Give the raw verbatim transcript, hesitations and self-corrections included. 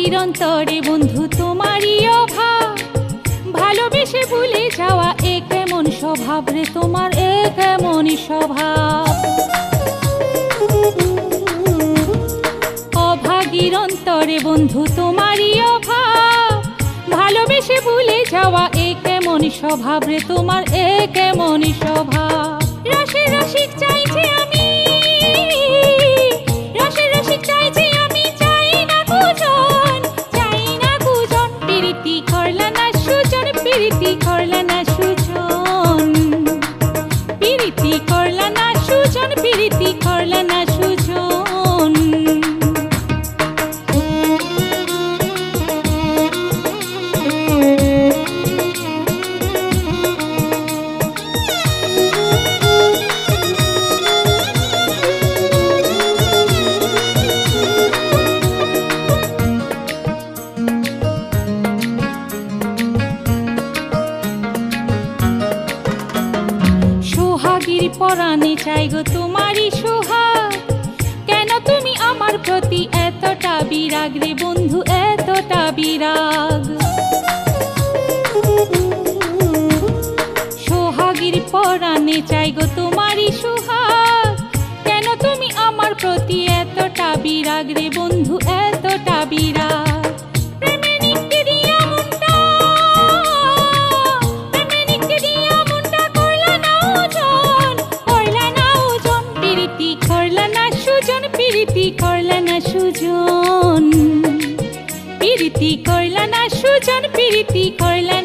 অভাগীর অন্তরে বন্ধু তোমারই অভাব, ভালোবেসে ভুলে যাওয়া এ কেমন স্বভাব রে তোমার, এ কেমনই স্বভাব। অভাগীর অন্তরে বন্ধু তোমারই অভাব, ভালোবেসে ভুলে যাওয়া এ কেমনই স্বভাব রে তোমার, এ কেমনই স্বভাব। রসের রসিক চাইছে আমি, রসের রসিক চাইছে আমি, চাই না কুজন, চাই না কুজন। প্রীতি করলা না সুজন, প্রীতি করলা না সুজন, প্রীতি করলা না সুজন, প্রীতি করলা না সুজন। সোহাগীর পরাণে চাই গো তোমারই সোহাগ, কেন তুমি আমার প্রতি এতটা বিরাগ রে বন্ধু, এতটা বিরাগ। সোহাগীর পরাণে চাই গো তোমারই সোহাগ, কেন তুমি আমার প্রতি এতটা বিরাগ রে বন্ধু, এতটা বিরাগ। প্রীতি করলা না সুজন, প্রীতি করলা না সুজন, প্রীতি করলা